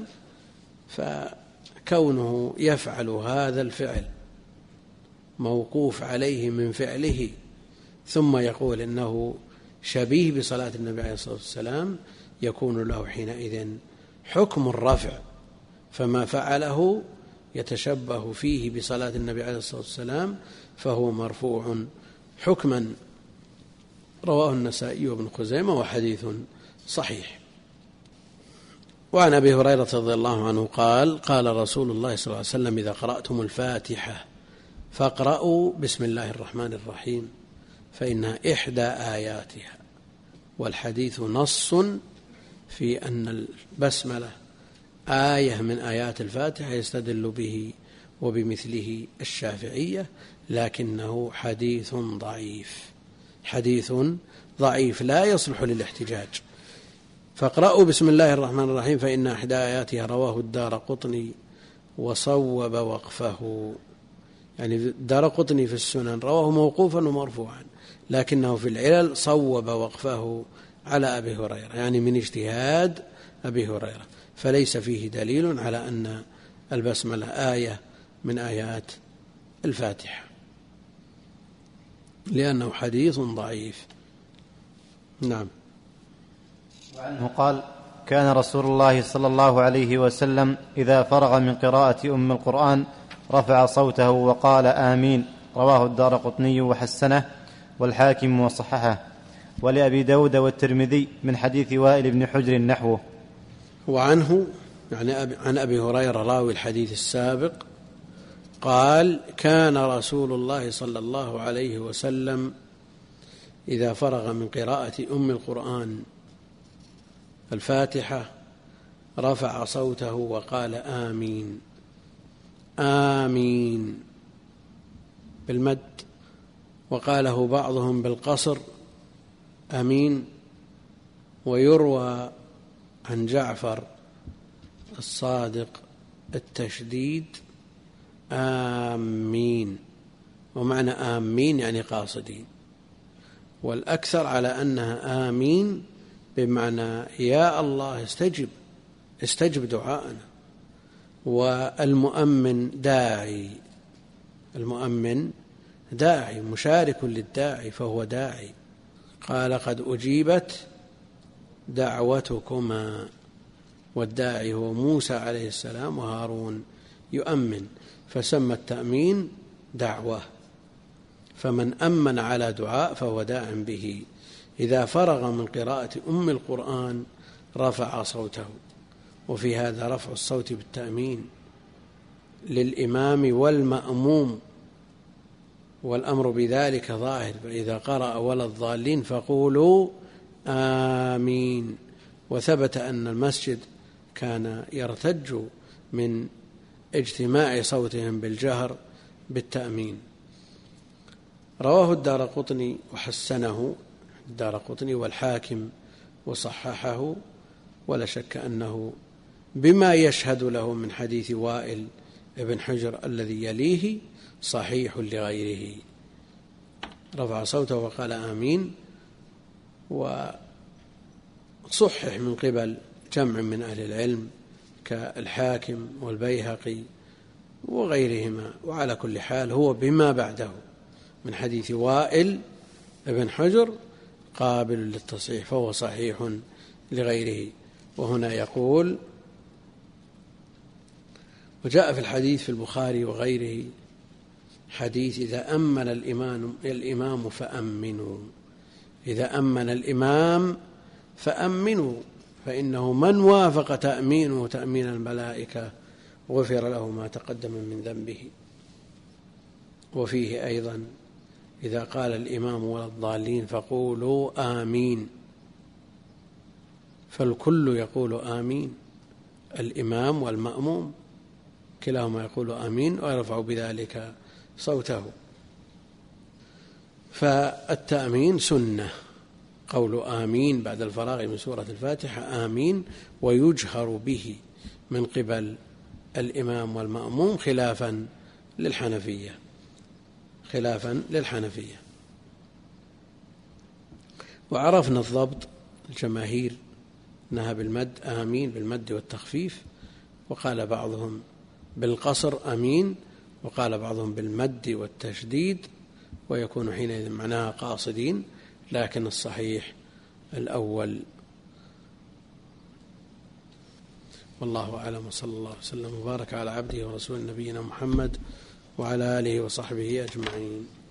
فكونه يفعل هذا الفعل موقوف عليه من فعله، ثم يقول إنه شبيه بصلاة النبي عليه الصلاة والسلام، يكون له حينئذ حكم الرفع، فما فعله يتشبه فيه بصلاة النبي عليه الصلاة والسلام فهو مرفوع حكما. رواه النسائي وابن خزيمة وحديث صحيح. وعن أبي هريرة رضي الله عنه قال قال رسول الله صلى الله عليه وسلم إذا قرأتم الفاتحة فاقرأوا بسم الله الرحمن الرحيم فإنها إحدى آياتها. والحديث نص في أن البسملة آية من آيات الفاتحة يستدل به وبمثله الشافعية، لكنه حديث ضعيف، حديث ضعيف لا يصلح للاحتجاج. فاقرأوا بسم الله الرحمن الرحيم فإن إحدى آياتها رواه الدارقطني وصوب وقفه، يعني الدارقطني في السنن رواه موقوفا ومرفوعا، لكنه في العلل صوب وقفه على أبي هريرة، يعني من اجتهاد أبي هريرة، فليس فيه دليل على أن البسملة آية من آيات الفاتحة، لأنه حديث ضعيف. نعم. وعنه قال: كان رسول الله صلى الله عليه وسلم إذا فرغ من قراءة أم القرآن رفع صوته وقال آمين. رواه الدارقطني وحسنه والحاكم وصححه، ولأبي داود والترمذي من حديث وائل بن حجر نحوه. وعنه يعني عن أبي هريرة راوي الحديث السابق قال: كان رسول الله صلى الله عليه وسلم إذا فرغ من قراءة أم القرآن الفاتحة رفع صوته وقال آمين. آمين بالمد، وقاله بعضهم بالقصر آمين. ويروى عن جعفر الصادق التشديد آمين، ومعنى آمين يعني قاصدين، والأكثر على أنها آمين بمعنى يا الله استجب دعاءنا. والمؤمن داعي، المؤمن داعي مشارك للداعي فهو داعي. قال: قد أجيبت دعوتكما، والداعي هو موسى عليه السلام وهارون يؤمن، فسمى التأمين دعوة، فمن أمن على دعاء فهو داع به. إذا فرغ من قراءة أم القرآن رفع صوته، وفي هذا رفع الصوت بالتأمين للإمام والمأموم، والأمر بذلك ظاهر، فإذا قرأ ولا الضالين فقولوا آمين. وثبت أن المسجد كان يرتج من اجتماع صوتهم بالجهر بالتأمين. رواه الدارقطني وحسنه، الدارقطني والحاكم وصححه، ولا شك أنه بما يشهد له من حديث وائل ابن حجر الذي يليه صحيح لغيره. رفع صوته وقال آمين، وصحح من قبل جمع من أهل العلم كالحاكم والبيهقي وغيرهما. وعلى كل حال هو بما بعده من حديث وائل ابن حجر قابل للتصحيح، فهو صحيح لغيره. وهنا يقول: وجاء في الحديث في البخاري وغيره حديث إذا أمن الإمام فأمنوا، إذا أمن الإمام فأمنوا، فإنه من وافق تأمينه تأمين الملائكة غفر له ما تقدم من ذنبه. وفيه أيضا: إذا قال الإمام ولا الضالين فقولوا آمين، فالكل يقول آمين، الإمام والمأموم كلاهما يقول آمين ويرفع بذلك صوته. فالتأمين سنة، قول آمين بعد الفراغ من سورة الفاتحة آمين، ويجهر به من قبل الإمام والمأموم خلافا للحنفية. وعرفنا الضبط، الجماهير نهى بالمد آمين بالمد والتخفيف، وقال بعضهم بالقصر آمين، وقال بعضهم بالمد والتشديد، ويكون حينئذ معناها قاصدين، لكن الصحيح الأول. والله أعلم، وصلى الله وسلم وبارك على عبده ورسوله نبينا محمد وعلى آله وصحبه أجمعين.